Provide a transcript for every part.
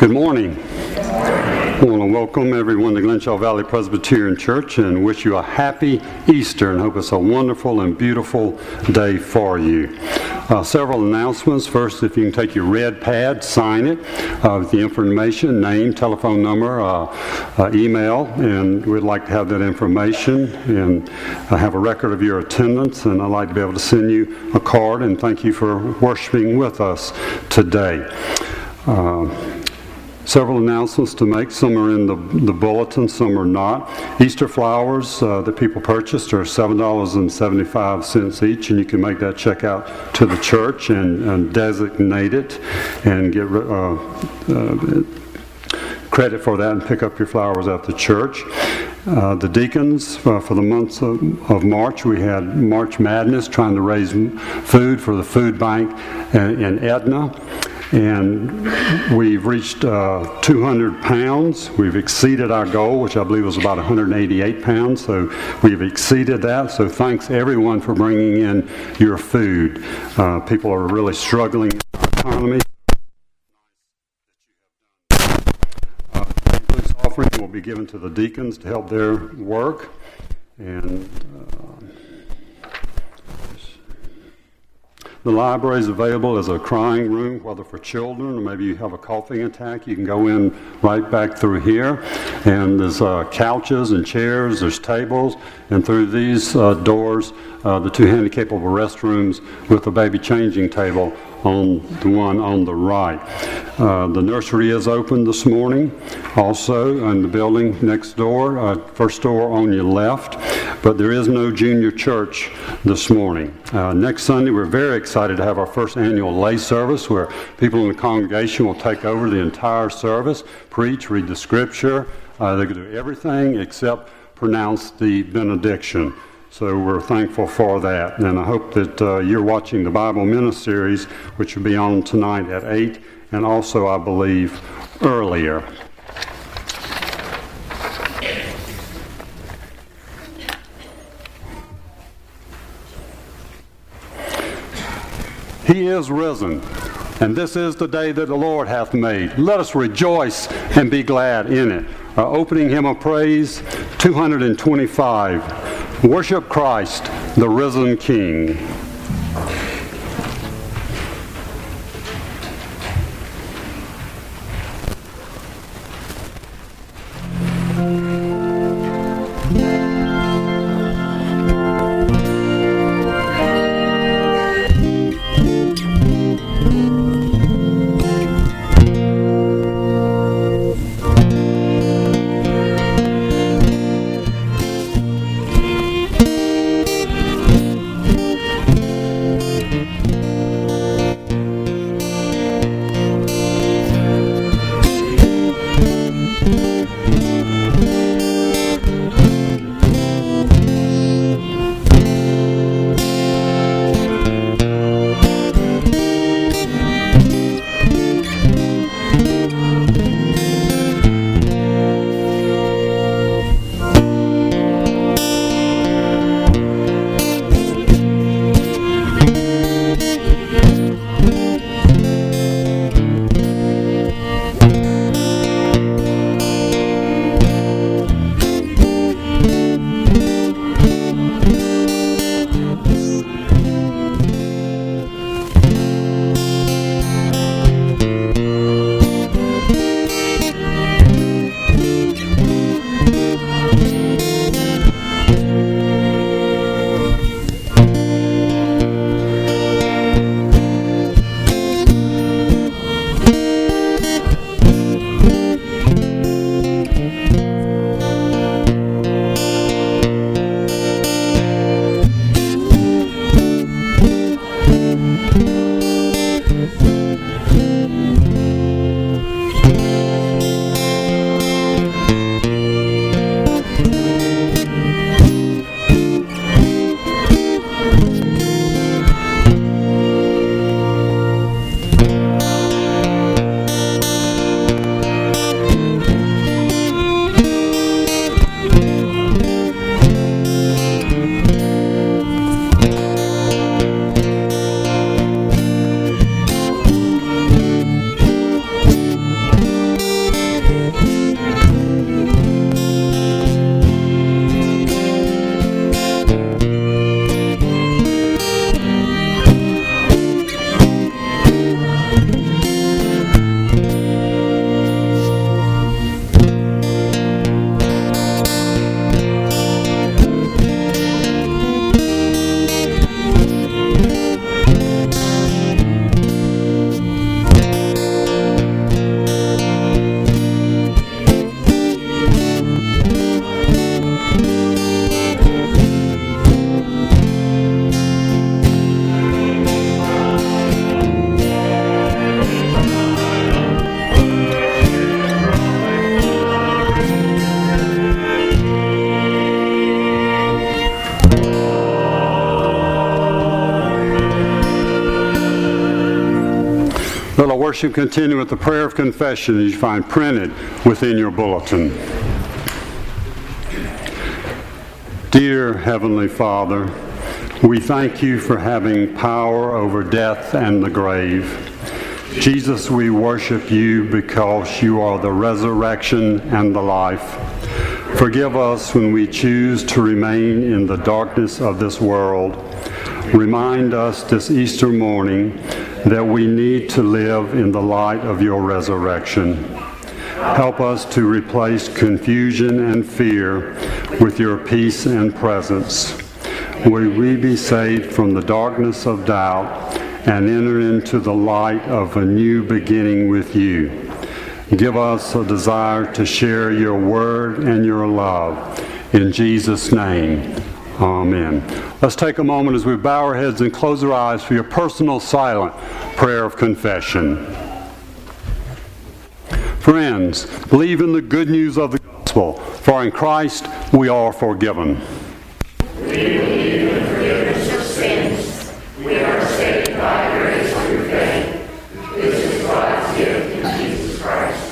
Good morning. I want to welcome everyone to Glenshaw Valley Presbyterian Church and wish you a happy Easter and hope it's a wonderful and beautiful day for you. Several announcements. First, if you can take your red pad, sign it with the information, name, telephone number, email, and we'd like to have that information and have a record of your attendance, and I'd like to be able to send you a card and thank you for worshiping with us today. Several announcements to make. Some are in the bulletin, some are not. Easter flowers that people purchased are $7.75 each, and you can make that check out to the church and designate it and get credit for that and pick up your flowers at the church. The deacons, for the month of March, we had March Madness trying to raise food for the food bank in Edna. And we've reached 200 pounds. We've exceeded our goal, which I believe was about 188 pounds. So we've exceeded that. So thanks everyone for bringing in your food. People are really struggling in our economy. This offering will be given to the deacons to help their work. And the library is available as a crying room, whether for children or maybe you have a coughing attack. You can go in right back through here. And there's couches and chairs, there's tables, and through these doors, the two handicapable restrooms with a baby changing table on the one on the right. The nursery is open this morning, also in the building next door, first door on your left, but there is no junior church this morning. Next Sunday, we're very excited to have our first annual lay service where people in the congregation will take over the entire service, preach, read the scripture. They can do everything except pronounce the benediction. So we're thankful for that. And I hope that you're watching the Bible mini-series, which will be on tonight at 8, and also, I believe, earlier. He is risen, and this is the day that the Lord hath made. Let us rejoice and be glad in it. Our opening hymn of praise, 225. Worship Christ, the risen King. worship, continue with the prayer of confession that you find printed within your bulletin. Dear Heavenly Father, we thank you for having power over death and the grave. Jesus, we worship you because you are the resurrection and the life. Forgive us when we choose to remain in the darkness of this world. Remind us this Easter morning that we need to live in the light of your resurrection. Help us to replace confusion and fear with your peace and presence. May we be saved from the darkness of doubt and enter into the light of a new beginning with you. Give us a desire to share your word and your love. In Jesus' name, amen. Let's take a moment as we bow our heads and close our eyes for your personal silent prayer of confession. Friends, believe in the good news of the gospel, for in Christ we are forgiven. We believe in the forgiveness of sins. We are saved by grace through faith. This is God's gift in Jesus Christ.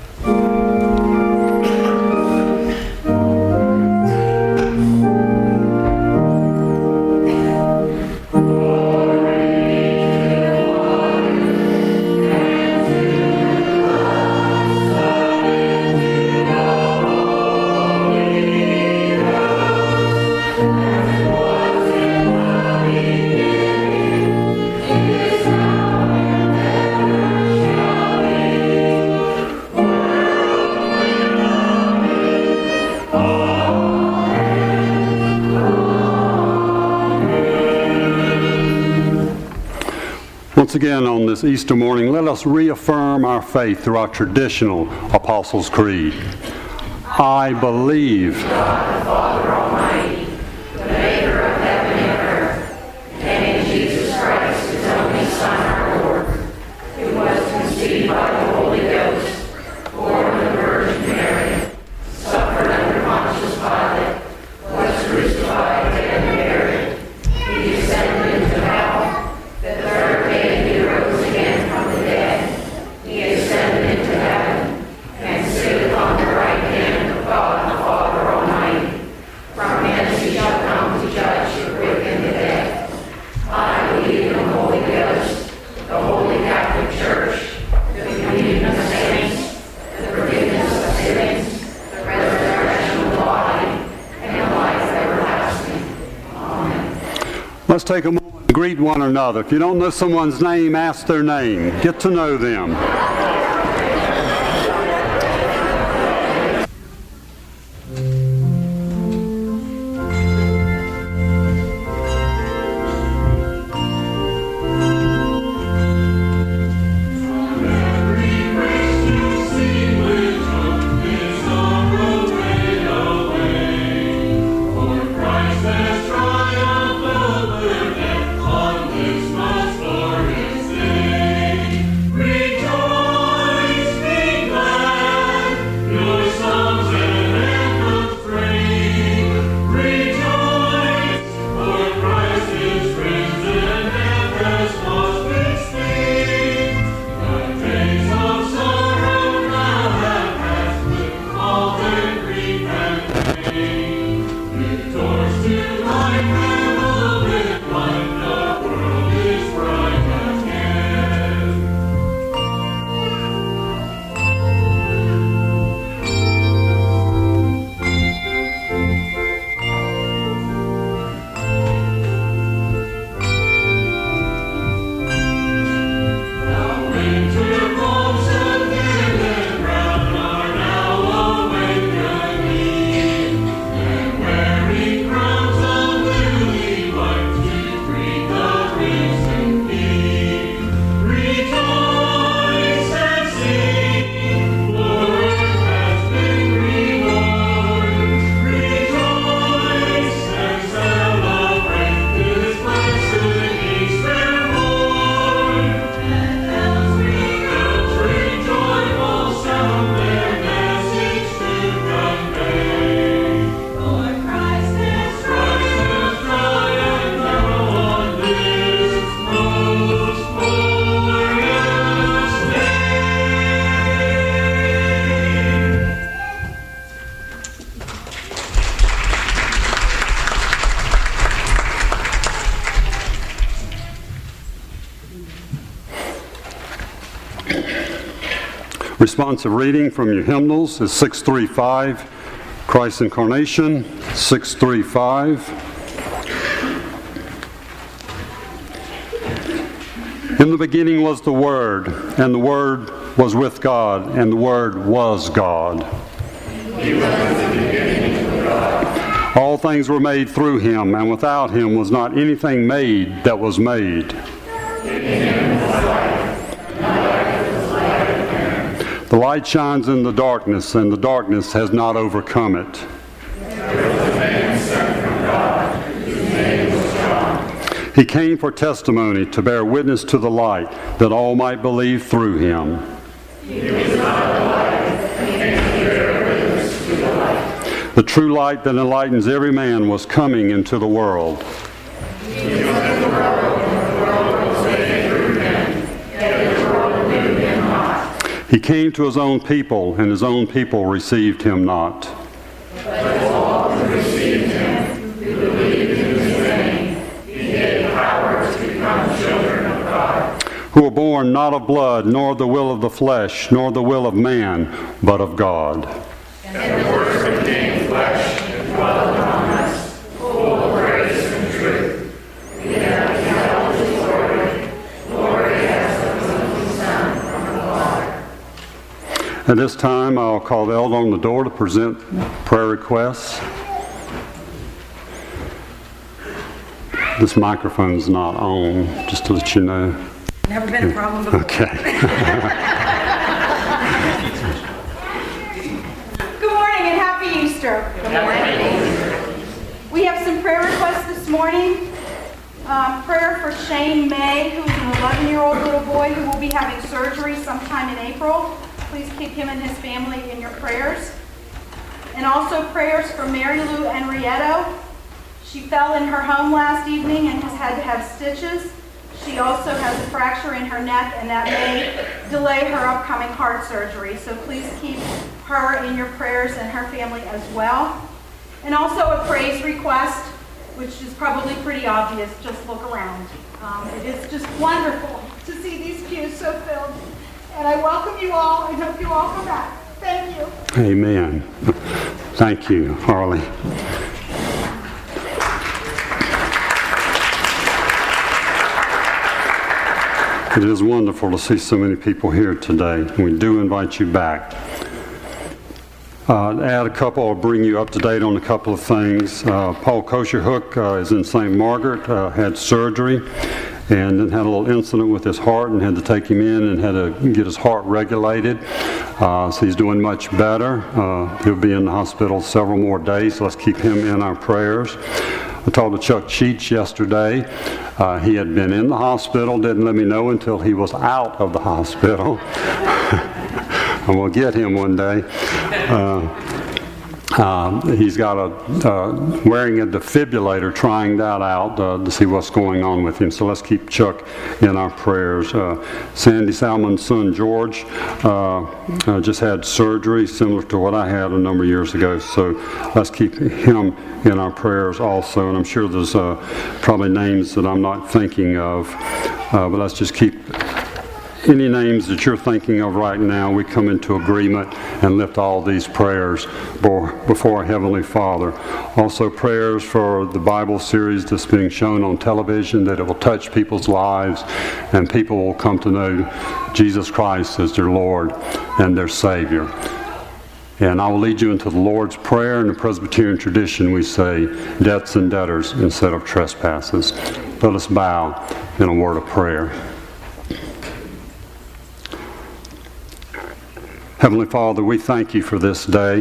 Once again on this Easter morning, let us reaffirm our faith through our traditional Apostles' Creed. I believe God the Father Almighty, the maker of heaven and earth, and in Jesus Christ, his only Son, our Lord, who was conceived by the Holy Ghost, born of the Virgin Mary, suffered under Pontius Pilate, was crucified and buried. He descended into hell. The third day he rose again from the dead. He ascended into heaven and sitteth on the right hand of God the Father Almighty. From hence he shall come to judge the quick and the dead. I believe in the Holy Ghost, the Holy Catholic Church, the communion of saints, the forgiveness of sins, the resurrection of the body, and life everlasting. Amen. Let's take a moment to greet one another. If you don't know someone's name, ask their name. Get to know them. Rejoice! Responsive reading from your hymnals is 635, Christ's Incarnation, 635. In the beginning was the Word, and the Word was with God, and the Word was God. He was in the beginning with God. All things were made through him, and without him was not anything made that was made. In him was life, and the life was the light of men. The light shines in the darkness, and the darkness has not overcome it. There was a man sent from God, whose name was John. He came for testimony, to bear witness to the light, that all might believe through him. He was not the light, but came to bear witness to the light. The true light that enlightens every man was coming into the world. He was in the world, and the world was made through him, yet the world knew him not. He came to his own people, and his own people received him not. But to all who received him, who believed in his name, he gave power to become children of God. Who were born not of blood, nor of the will of the flesh, nor the will of man, but of God. And the Word became flesh and dwelt among us, full of grace and truth. We have beheld his glory, glory as of the only Son from the Father. At this time, I'll call the elder on the door to present prayer requests. This microphone's not on, just to let you know. Never been a problem before. Okay. Good morning and happy Easter. Good morning. We have some prayer requests this morning. Prayer for Shane May, who is an 11-year-old little boy who will be having surgery sometime in April. Please keep him and his family in your prayers. And also prayers for Mary Lou Henrietto. She fell in her home last evening and has had to have stitches. She also has a fracture in her neck, and that may delay her upcoming heart surgery. So please keep her in your prayers and her family as well. And also a praise request, which is probably pretty obvious. Just look around. It is just wonderful to see these pews so filled. And I welcome you all. I hope you all come back. Thank you. Amen. Thank you, Harley. It is wonderful to see so many people here today. We do invite you back. Add a couple, I'll bring you up to date on a couple of things. Paul Kosherhook is in St. Margaret, had surgery, and then had a little incident with his heart and had to take him in and had to get his heart regulated. So he's doing much better. He'll be in the hospital several more days, so let's keep him in our prayers. I talked to Chuck Cheech yesterday. He had been in the hospital, didn't let me know until he was out of the hospital. And we'll get him one day. He's got wearing a defibrillator, trying that out to see what's going on with him. So let's keep Chuck in our prayers. Sandy Salmon's son George just had surgery similar to what I had a number of years ago. So let's keep him in our prayers also. And I'm sure there's probably names that I'm not thinking of, but let's just keep any names that you're thinking of right now. We come into agreement and lift all these prayers before our Heavenly Father. Also prayers for the Bible series that's being shown on television, that it will touch people's lives and people will come to know Jesus Christ as their Lord and their Savior. And I will lead you into the Lord's Prayer. In the Presbyterian tradition, we say, debts and debtors instead of trespasses. Let us bow in a word of prayer. Heavenly Father, we thank you for this day.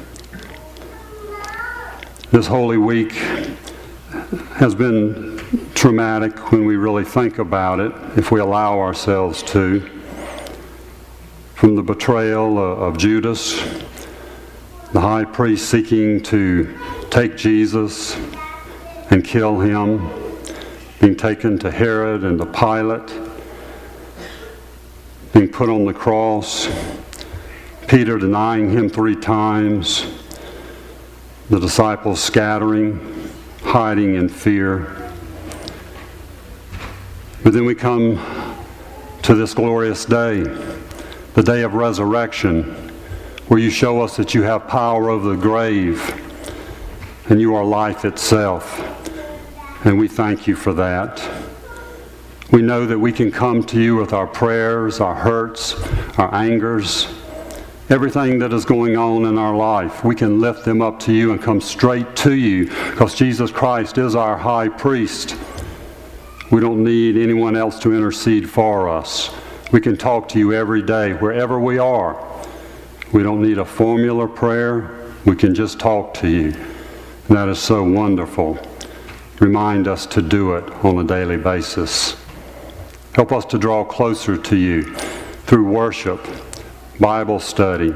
This Holy Week has been traumatic when we really think about it, if we allow ourselves to. From the betrayal of Judas, the high priest seeking to take Jesus and kill him, being taken to Herod and to Pilate, being put on the cross, Peter denying him 3 times, the disciples scattering, hiding in fear. But then we come to this glorious day, the day of resurrection, where you show us that you have power over the grave and you are life itself. And we thank you for that. We know that we can come to you with our prayers, our hurts, our angers, everything that is going on in our life. We can lift them up to you and come straight to you because Jesus Christ is our high priest. We don't need anyone else to intercede for us. We can talk to you every day, wherever we are. We don't need a formula prayer. We can just talk to you. And that is so wonderful. Remind us to do it on a daily basis. Help us to draw closer to you through worship, Bible study,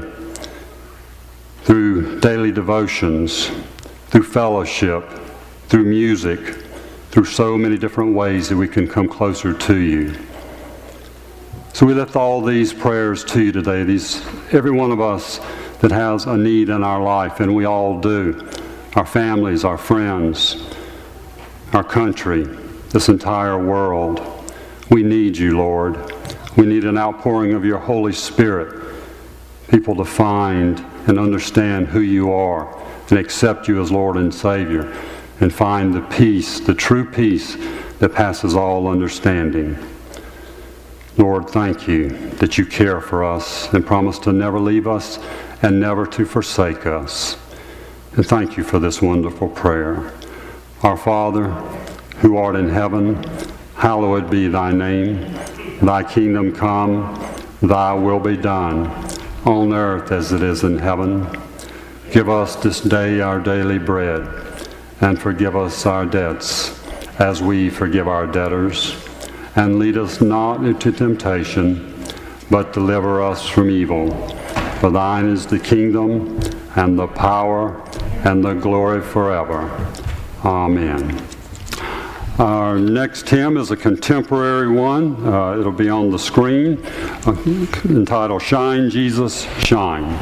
through daily devotions, through fellowship, through music, through so many different ways that we can come closer to you. So we lift all these prayers to you today, every one of us that has a need in our life, and we all do. Our families, our friends, our country, this entire world. We need you, Lord. We need an outpouring of your Holy Spirit. People to find and understand who you are and accept you as Lord and Savior and find the peace, the true peace that passes all understanding. Lord, thank you that you care for us and promise to never leave us and never to forsake us. And thank you for this wonderful prayer. Our Father, who art in heaven, hallowed be thy name. Thy kingdom come, thy will be done, on earth as it is in heaven. Give us this day our daily bread, and forgive us our debts, as we forgive our debtors. And lead us not into temptation, but deliver us from evil. For thine is the kingdom, and the power, and the glory forever. Amen. Our next hymn is a contemporary one. It'll be on the screen, entitled Shine, Jesus, Shine.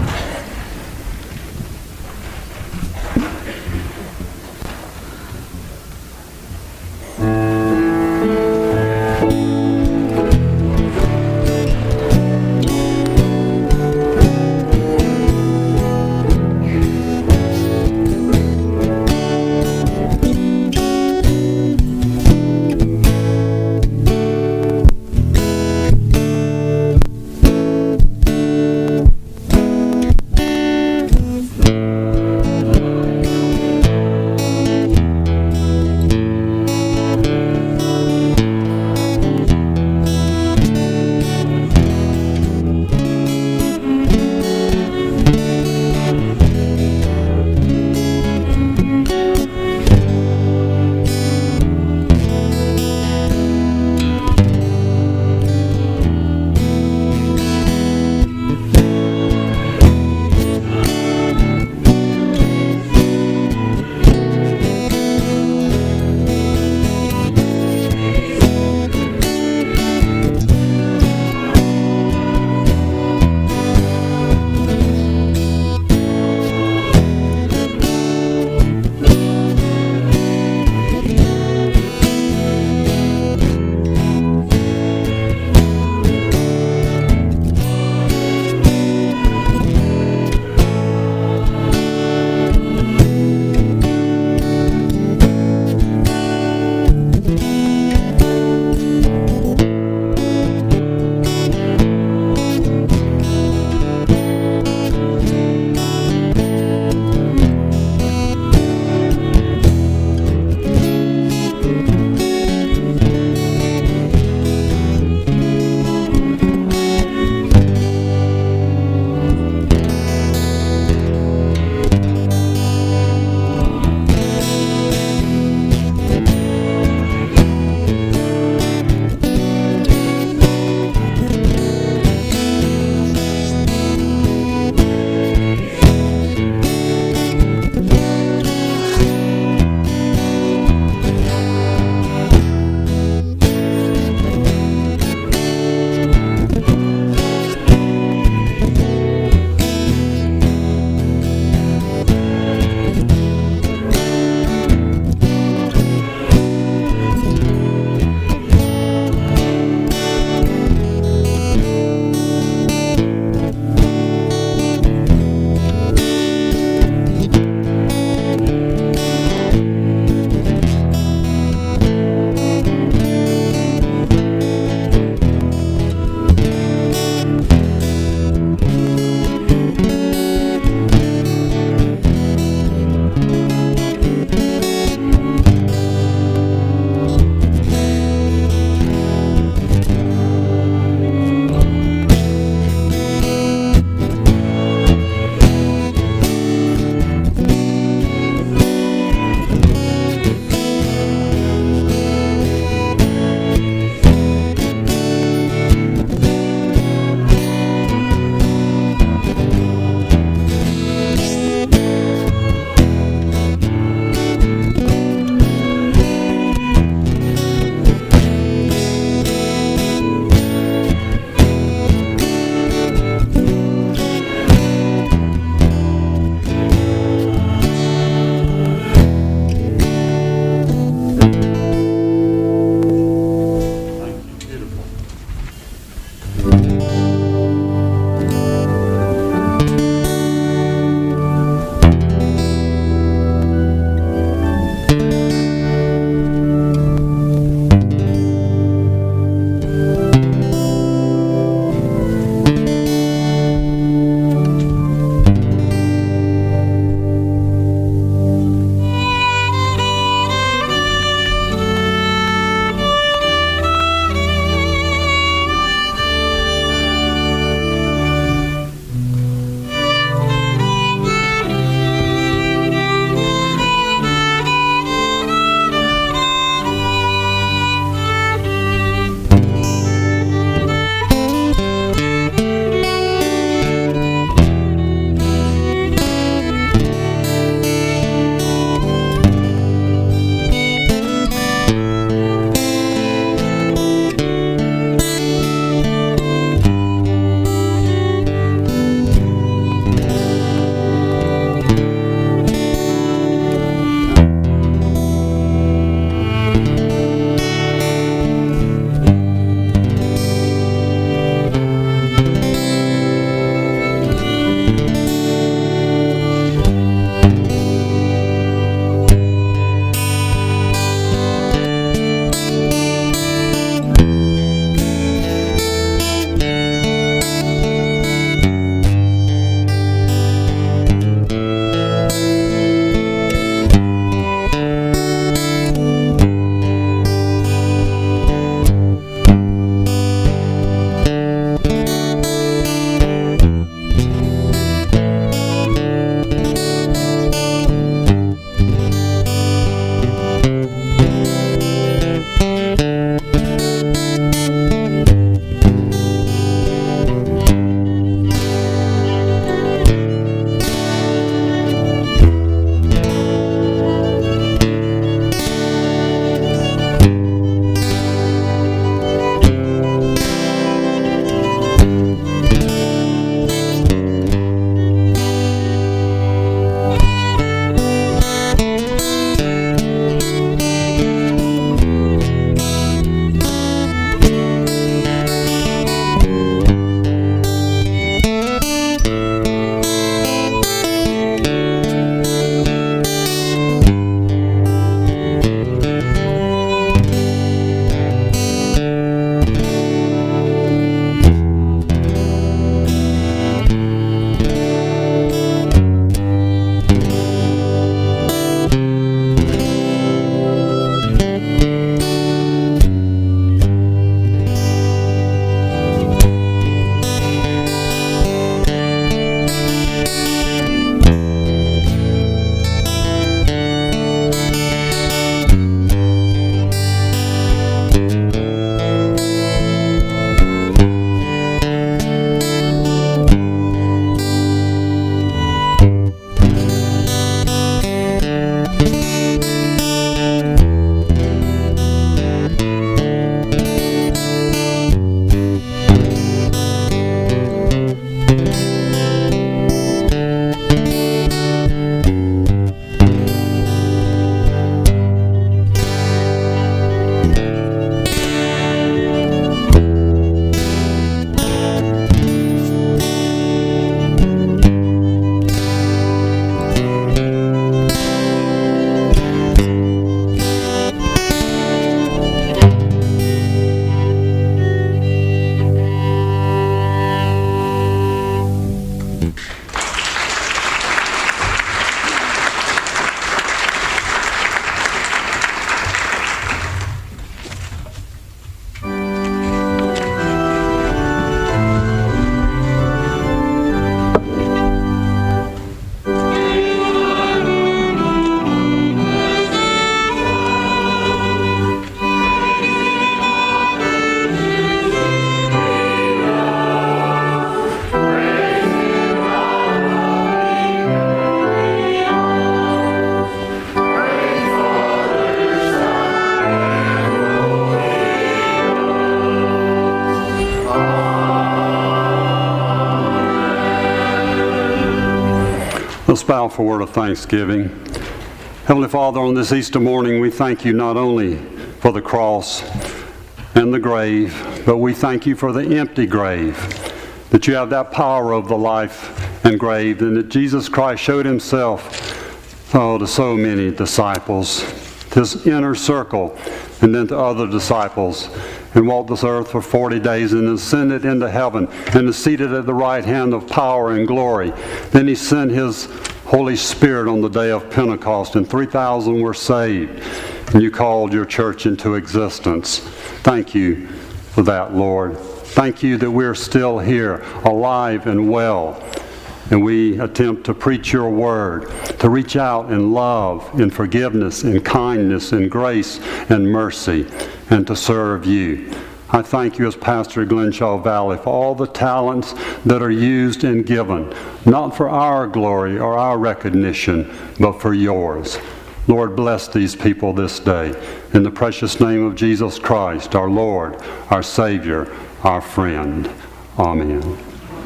bow for a word of thanksgiving. Heavenly Father, on this Easter morning, we thank you not only for the cross and the grave, but we thank you for the empty grave, that you have that power of the life and grave, and that Jesus Christ showed himself to so many disciples, to his inner circle, and then to other disciples, and walked this earth for 40 days and ascended into heaven and is seated at the right hand of power and glory. Then he sent his Holy Spirit on the day of Pentecost, and 3,000 were saved, and you called your church into existence. Thank you for that, Lord. Thank you that we're still here, alive and well, and we attempt to preach your word, to reach out in love, in forgiveness, in kindness, in grace, and mercy, and to serve you. I thank you as pastor of Glenshaw Valley for all the talents that are used and given, not for our glory or our recognition, but for yours. Lord, bless these people this day. In the precious name of Jesus Christ, our Lord, our Savior, our friend. Amen.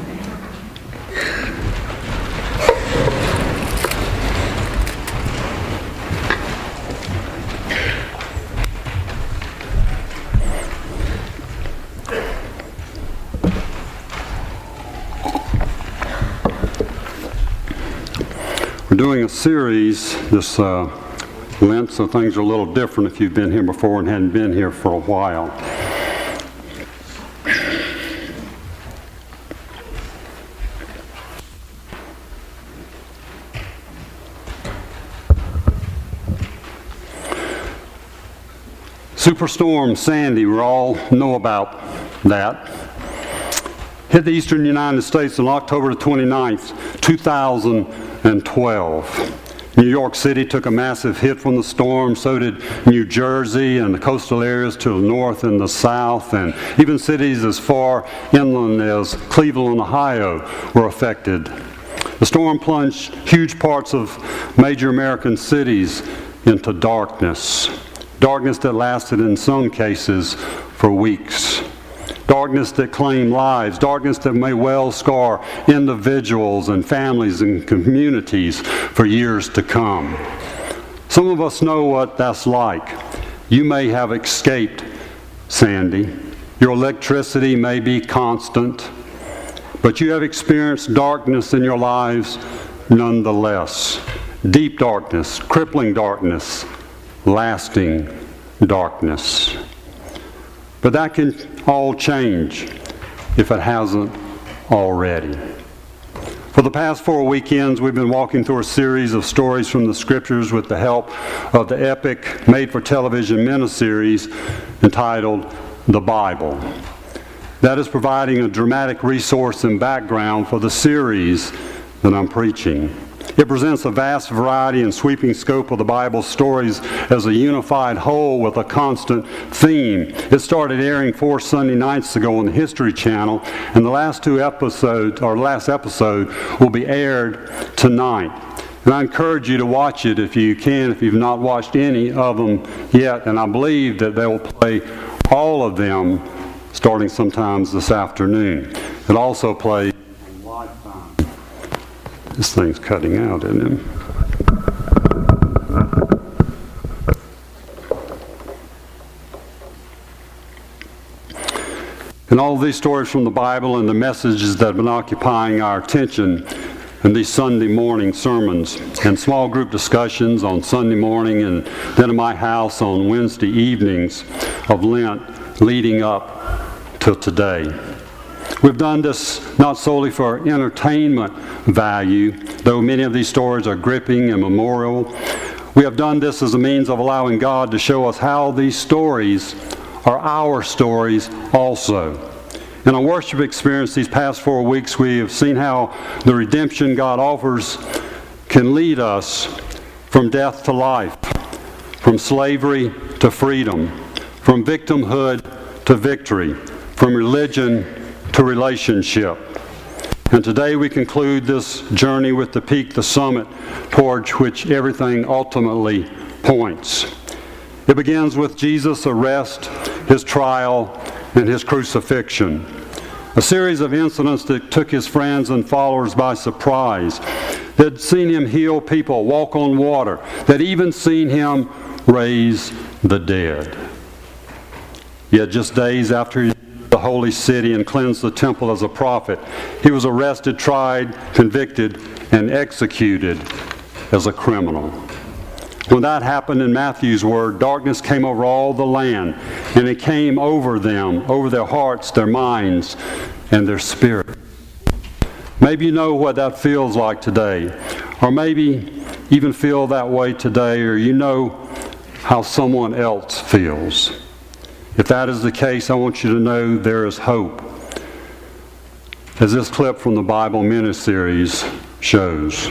We're doing a series this Lent, so things are a little different if you've been here before and hadn't been here for a while. Superstorm Sandy, we all know about that, hit the eastern United States on October 29th, 2012. New York City took a massive hit from the storm, so did New Jersey and the coastal areas to the north and the south, and even cities as far inland as Cleveland, Ohio were affected. The storm plunged huge parts of major American cities into darkness. Darkness that lasted in some cases for weeks. Darkness that claimed lives, darkness that may well scar individuals and families and communities for years to come. Some of us know what that's like. You may have escaped Sandy. Your electricity may be constant, but you have experienced darkness in your lives nonetheless. Deep darkness, crippling darkness, lasting darkness. But that can all change if it hasn't already. For the past 4 weekends, we've been walking through a series of stories from the Scriptures with the help of the epic made-for-television miniseries entitled The Bible. That is providing a dramatic resource and background for the series that I'm preaching. It presents a vast variety and sweeping scope of the Bible's stories as a unified whole with a constant theme. It started airing 4 Sunday nights ago on the History Channel, and the last episode will be aired tonight. And I encourage you to watch it if you can, if you've not watched any of them yet, and I believe that they will play all of them starting sometimes this afternoon. It also plays Lifetime. This thing's cutting out, isn't it? And all of these stories from the Bible and the messages that have been occupying our attention in these Sunday morning sermons and small group discussions on Sunday morning and then in my house on Wednesday evenings of Lent leading up to today. We've done this not solely for entertainment value, though many of these stories are gripping and memorial. We have done this as a means of allowing God to show us how these stories are our stories also. In our worship experience these past 4 weeks, we have seen how the redemption God offers can lead us from death to life, from slavery to freedom, from victimhood to victory, from religion to relationship. And today we conclude this journey with the peak, the summit, towards which everything ultimately points. It begins with Jesus' arrest, his trial, and his crucifixion. A series of incidents that took his friends and followers by surprise. They'd seen him heal people, walk on water. They'd even seen him raise the dead. Yet just days after he entered the holy city and cleansed the temple as a prophet, he was arrested, tried, convicted, and executed as a criminal. When that happened, in Matthew's word, darkness came over all the land, and it came over them, over their hearts, their minds, and their spirit. Maybe you know what that feels like today, or maybe even feel that way today, or you know how someone else feels. If that is the case, I want you to know there is hope. As this clip from the Bible miniseries shows.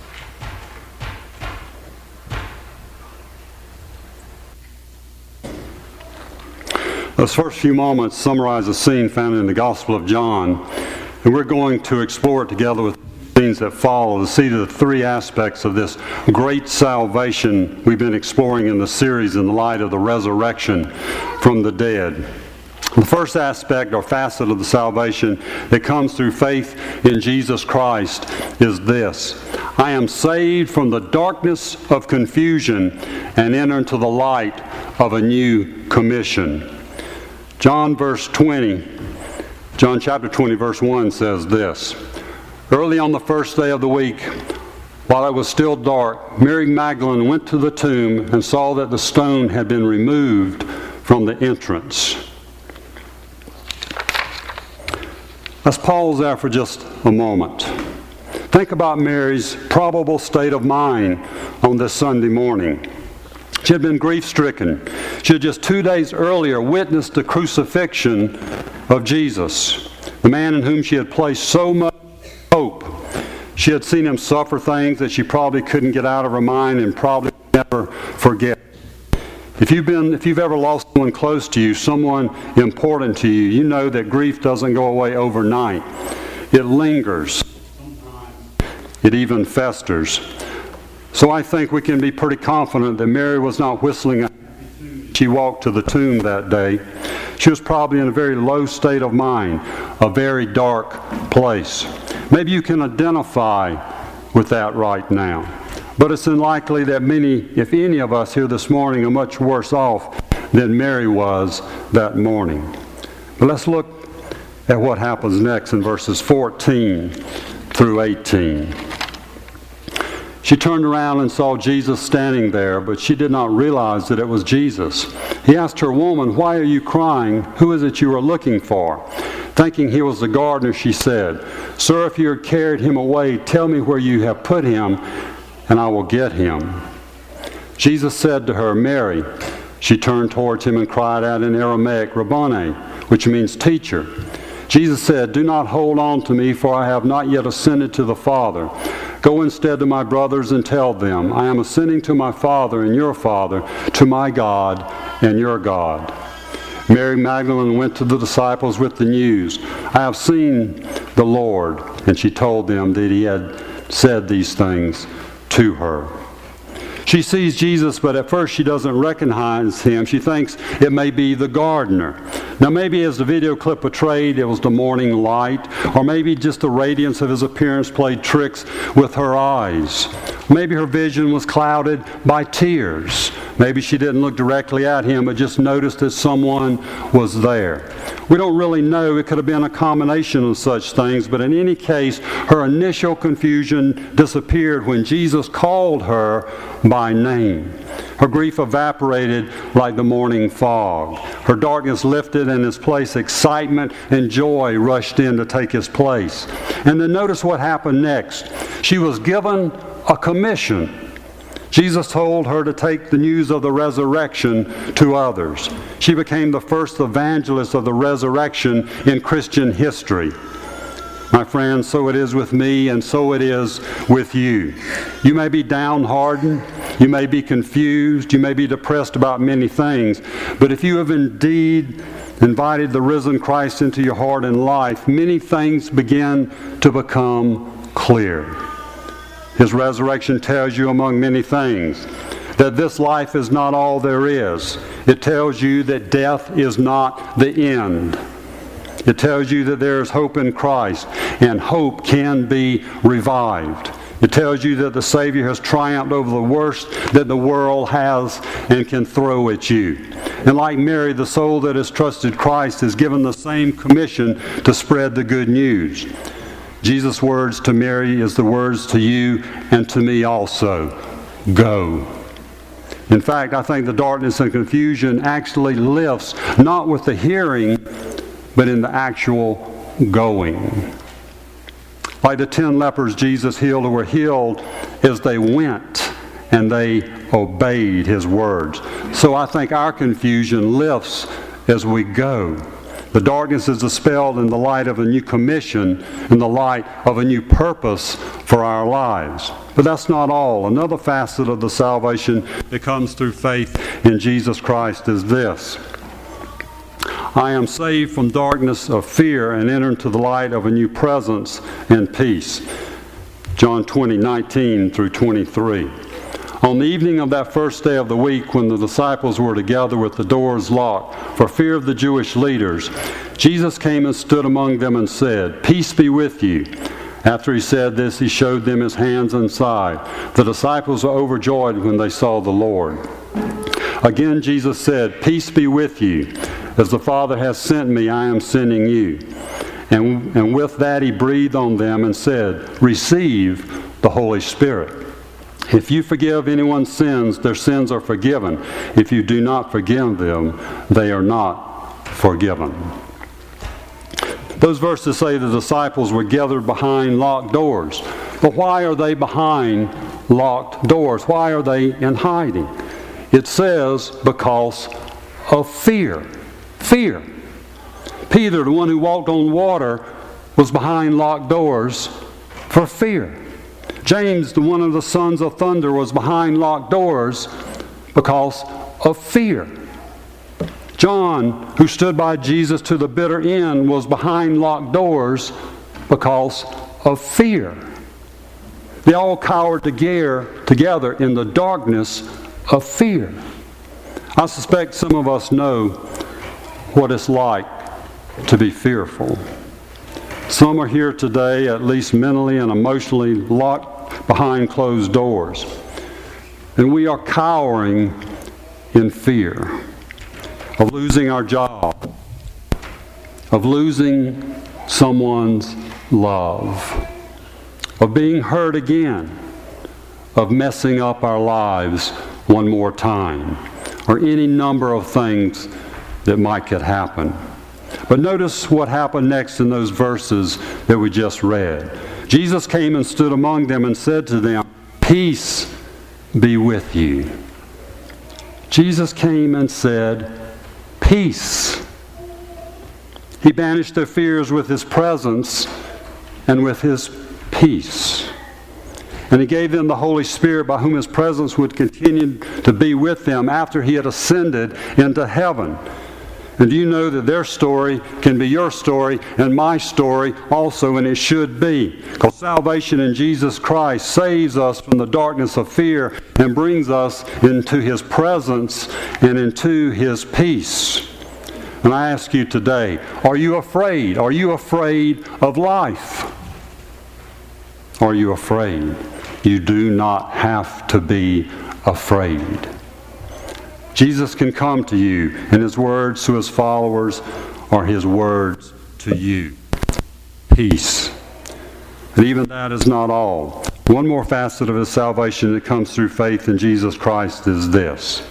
Those first few moments summarize a scene found in the Gospel of John, and we're going to explore it together with the scenes that follow to see the three aspects of this great salvation we've been exploring in the series in the light of the resurrection from the dead. The first aspect or facet of the salvation that comes through faith in Jesus Christ is this: I am saved from the darkness of confusion and enter into the light of a new commission. John chapter 20, verse 1 says this: Early on the first day of the week, while it was still dark, Mary Magdalene went to the tomb and saw that the stone had been removed from the entrance. Let's pause there for just a moment. Think about Mary's probable state of mind on this Sunday morning. She had been grief-stricken. She had just 2 days earlier witnessed the crucifixion of Jesus, the man in whom she had placed so much hope. She had seen him suffer things that she probably couldn't get out of her mind and probably never forget. If you've ever lost someone close to you, someone important to you, you know that grief doesn't go away overnight. It lingers. It even festers. So I think we can be pretty confident that Mary was not whistling as she walked to the tomb that day. She was probably in a very low state of mind, a very dark place. Maybe you can identify with that right now. But it's unlikely that many, if any of us here this morning, are much worse off than Mary was that morning. But let's look at what happens next in verses 14 through 18. She turned around and saw Jesus standing there, but she did not realize that it was Jesus. He asked her, "Woman, why are you crying? Who is it you are looking for?" Thinking he was the gardener, she said, "Sir, if you had carried him away, tell me where you have put him, and I will get him." Jesus said to her, "Mary." She turned towards him and cried out in Aramaic, "Rabboni," which means teacher. Jesus said, "Do not hold on to me, for I have not yet ascended to the Father. Go instead to my brothers and tell them, I am ascending to my Father and your Father, to my God and your God." Mary Magdalene went to the disciples with the news, "I have seen the Lord," and she told them that he had said these things to her. She sees Jesus, but at first she doesn't recognize him. She thinks it may be the gardener. Now maybe as the video clip portrayed, it was the morning light, or maybe just the radiance of his appearance played tricks with her eyes. Maybe her vision was clouded by tears. Maybe she didn't look directly at him, but just noticed that someone was there. We don't really know. It could have been a combination of such things, but in any case, her initial confusion disappeared when Jesus called her by name. Her grief evaporated like the morning fog. Her darkness lifted, and in its place excitement and joy rushed in to take its place. And then notice what happened next. She was given a commission. Jesus told her to take the news of the resurrection to others. She became the first evangelist of the resurrection in Christian history. My friends, so it is with me, and so it is with you. You may be downhearted, you may be confused, you may be depressed about many things, but if you have indeed invited the risen Christ into your heart and life, many things begin to become clear. His resurrection tells you, among many things, that this life is not all there is. It tells you that death is not the end. It tells you that there is hope in Christ, and hope can be revived. It tells you that the Savior has triumphed over the worst that the world has and can throw at you. And like Mary, the soul that has trusted Christ is given the same commission to spread the good news. Jesus' words to Mary is the words to you and to me also. Go. In fact, I think the darkness and confusion actually lifts, not with the hearing, but in the actual going. Like the 10 lepers Jesus healed, who were healed as they went and they obeyed His words. So I think our confusion lifts as we go. The darkness is dispelled in the light of a new commission, in the light of a new purpose for our lives. But that's not all. Another facet of the salvation that comes through faith in Jesus Christ is this. I am saved from darkness of fear and enter into the light of a new presence and peace. John 20:19 through 23. On the evening of that first day of the week, when the disciples were together with the doors locked for fear of the Jewish leaders, Jesus came and stood among them and said, "Peace be with you." After He said this, He showed them His hands and side. The disciples were overjoyed when they saw the Lord. Again Jesus said, "Peace be with you. As the Father has sent me, I am sending you." And with that He breathed on them and said, "Receive the Holy Spirit. If you forgive anyone's sins, their sins are forgiven. If you do not forgive them, they are not forgiven." Those verses say the disciples were gathered behind locked doors. But why are they behind locked doors? Why are they in hiding? It says because of fear. Fear. Peter, the one who walked on water, was behind locked doors for fear. James, the one of the sons of thunder, was behind locked doors because of fear. John, who stood by Jesus to the bitter end, was behind locked doors because of fear. They all cowered together in the darkness of fear. I suspect some of us know what it's like to be fearful. Some are here today, at least mentally and emotionally, locked behind closed doors. And we are cowering in fear of losing our job, of losing someone's love, of being hurt again, of messing up our lives one more time, or any number of things that might could happen. But notice what happened next in those verses that we just read. Jesus came and stood among them and said to them, "Peace be with you." Jesus came and said, "Peace." He banished their fears with His presence and with His peace. And He gave them the Holy Spirit, by whom His presence would continue to be with them after He had ascended into heaven. And do you know that their story can be your story and my story also, and it should be. Because salvation in Jesus Christ saves us from the darkness of fear and brings us into His presence and into His peace. And I ask you today, are you afraid? Are you afraid of life? Are you afraid? You do not have to be afraid. Jesus can come to you, and His words to His followers are His words to you. Peace. And even that is not all. One more facet of His salvation that comes through faith in Jesus Christ is this.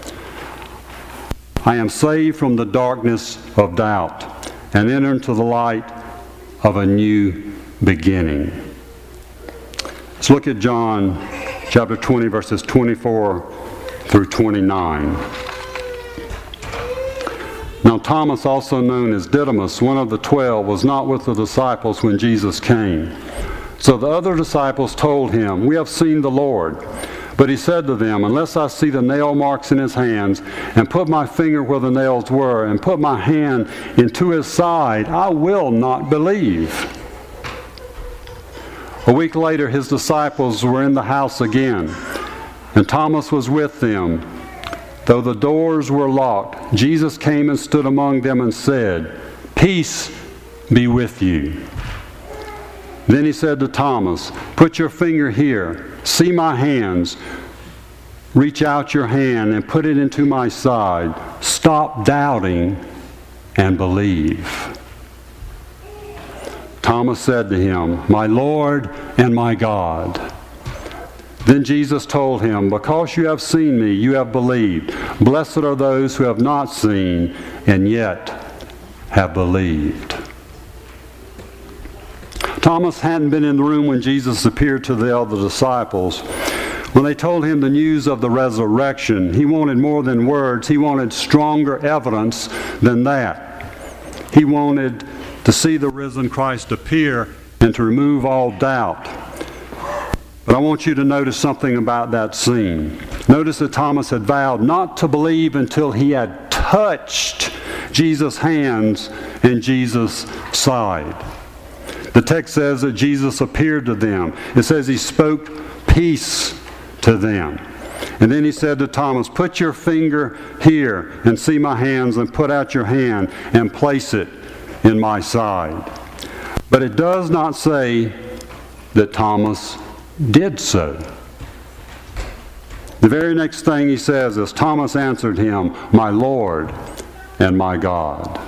I am saved from the darkness of doubt and enter into the light of a new beginning. Let's look at John chapter 20, verses 24 through 29. Now Thomas, also known as Didymus, one of the 12, was not with the disciples when Jesus came. So the other disciples told Him, "We have seen the Lord." But He said to them, "Unless I see the nail marks in His hands, and put my finger where the nails were, and put my hand into His side, I will not believe." A week later, His disciples were in the house again, and Thomas was with them. Though the doors were locked, Jesus came and stood among them and said, Peace be with you." Then he said to Thomas, "Put your finger here. See my hands. Reach out your hand and put it into my side. Stop doubting and believe." Thomas said to him, "My Lord and my God." Then Jesus told him, "Because you have seen me, you have believed. Blessed are those who have not seen and yet have believed." Thomas hadn't been in the room when Jesus appeared to the other disciples. When they told him the news of the resurrection, he wanted more than words. He wanted stronger evidence than that. He wanted to see the risen Christ appear and to remove all doubt. But I want you to notice something about that scene. Notice that Thomas had vowed not to believe until he had touched Jesus' hands and Jesus' side. The text says that Jesus appeared to them. It says he spoke peace to them. And then he said to Thomas, "Put your finger here and see my hands, and put out your hand and place it in my side." But it does not say that Thomas did so. The very next thing he says is, Thomas answered him, "My Lord and my God."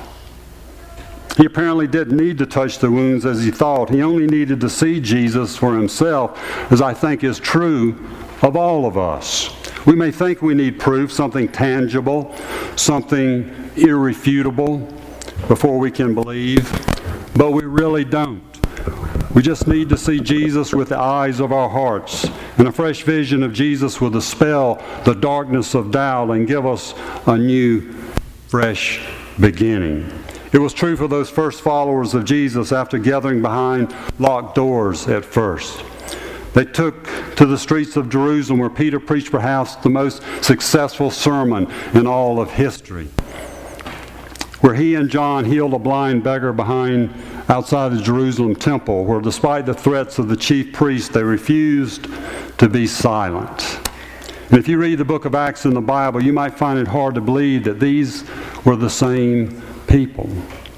He apparently didn't need to touch the wounds as he thought. He only needed to see Jesus for himself, as I think is true of all of us. We may think we need proof, something tangible, something irrefutable, before we can believe, but we really don't. We just need to see Jesus with the eyes of our hearts, and a fresh vision of Jesus will dispel the darkness of doubt and give us a new, fresh beginning. It was true for those first followers of Jesus after gathering behind locked doors at first. They took to the streets of Jerusalem, where Peter preached perhaps the most successful sermon in all of history, where he and John healed a blind beggar outside the Jerusalem temple, where despite the threats of the chief priests, they refused to be silent. And if you read the book of Acts in the Bible, you might find it hard to believe that these were the same people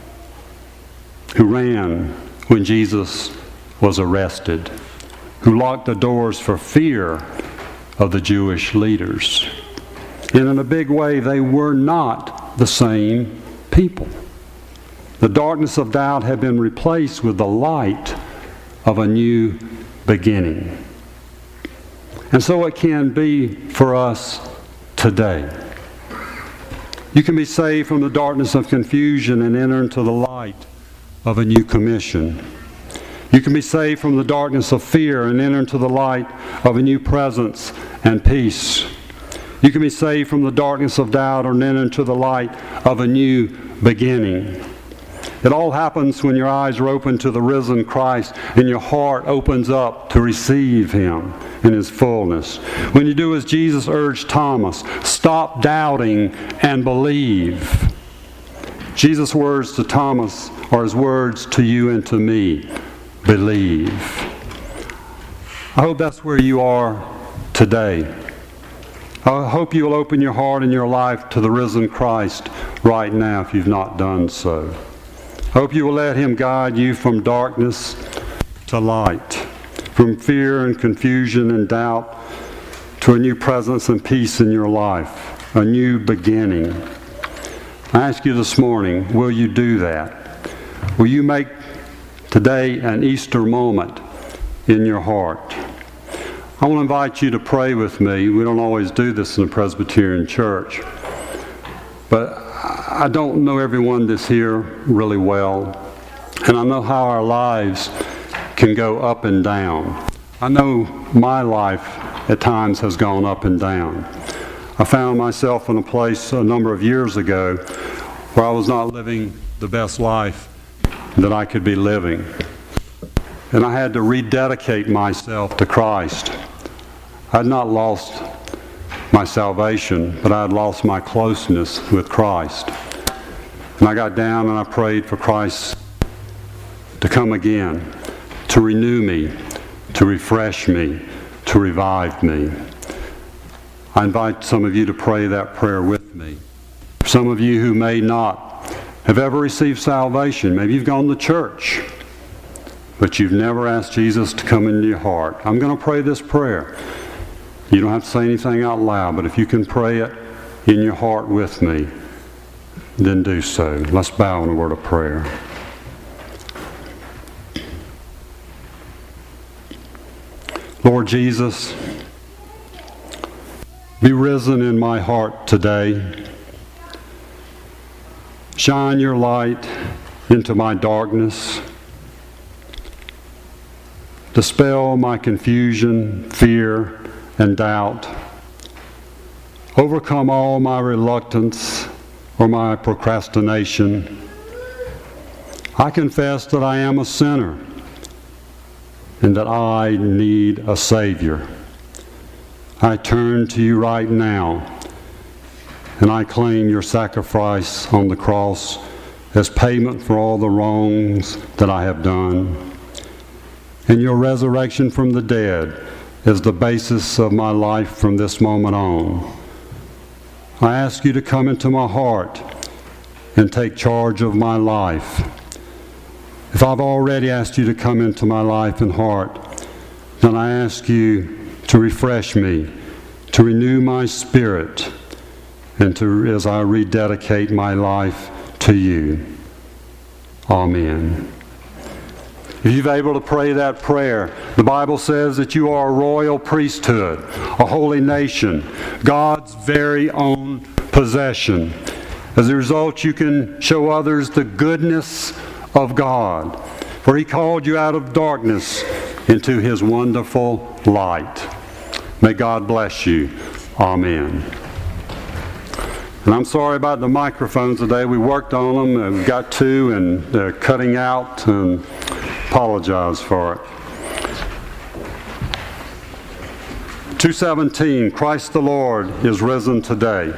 who ran when Jesus was arrested, who locked the doors for fear of the Jewish leaders. And in a big way, they were not the same people. The darkness of doubt had been replaced with the light of a new beginning. And so it can be for us today. You can be saved from the darkness of confusion and enter into the light of a new commission. You can be saved from the darkness of fear and enter into the light of a new presence and peace. You can be saved from the darkness of doubt and enter into the light of a new beginning. It all happens when your eyes are open to the risen Christ and your heart opens up to receive Him in His fullness. When you do as Jesus urged Thomas, stop doubting and believe. Jesus' words to Thomas are His words to you and to me. Believe. I hope that's where you are today. I hope you will open your heart and your life to the risen Christ right now if you've not done so. I hope you will let Him guide you from darkness to light, from fear and confusion and doubt to a new presence and peace in your life, a new beginning. I ask you this morning, will you do that? Will you make today an Easter moment in your heart? I want to invite you to pray with me. We don't always do this in the Presbyterian Church, but I don't know everyone that's here really well, and I know how our lives can go up and down. I know my life at times has gone up and down. I found myself in a place a number of years ago where I was not living the best life that I could be living, and I had to rededicate myself to Christ. I had not lost my salvation, but I had lost my closeness with Christ. And I got down and I prayed for Christ to come again, to renew me, to refresh me, to revive me. I invite some of you to pray that prayer with me. For some of you who may not have ever received salvation. Maybe you've gone to church, but you've never asked Jesus to come into your heart. I'm going to pray this prayer. You don't have to say anything out loud, but if you can pray it in your heart with me, then do so. Let's bow in a word of prayer. Lord Jesus, be risen in my heart today. Shine your light into my darkness. Dispel my confusion, fear, and doubt. Overcome all my reluctance or my procrastination. I confess that I am a sinner and that I need a Savior. I turn to you right now, and I claim your sacrifice on the cross as payment for all the wrongs that I have done, and your resurrection from the dead as the basis of my life from this moment on. I ask you to come into my heart and take charge of my life. If I've already asked you to come into my life and heart, then I ask you to refresh me, to renew my spirit, and to, as I rededicate my life to you. Amen. If you're able to pray that prayer, the Bible says that you are a royal priesthood, a holy nation, God's very own possession. As a result, you can show others the goodness of God, for He called you out of darkness into His wonderful light. May God bless you. Amen. And I'm sorry about the microphones today. We worked on them and got two, and they're cutting out, and apologize for it. 2:17, Christ the Lord is risen today.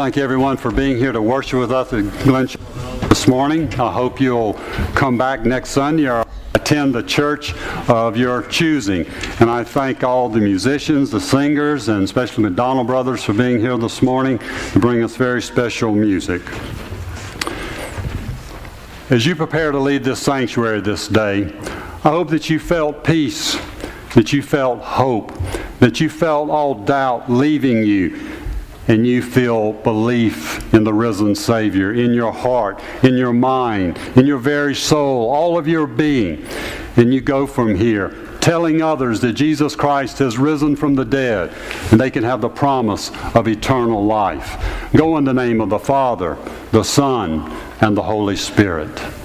thank everyone for being here to worship with us at Glen this morning. I hope you'll come back next Sunday or attend the church of your choosing. And I thank all the musicians, the singers, and especially McDonald Brothers for being here this morning to bring us very special music. As you prepare to leave this sanctuary this day, I hope that you felt peace, that you felt hope, that you felt all doubt leaving you, and you feel belief in the risen Savior in your heart, in your mind, in your very soul, all of your being. And you go from here telling others that Jesus Christ has risen from the dead, and they can have the promise of eternal life. Go in the name of the Father, the Son, and the Holy Spirit.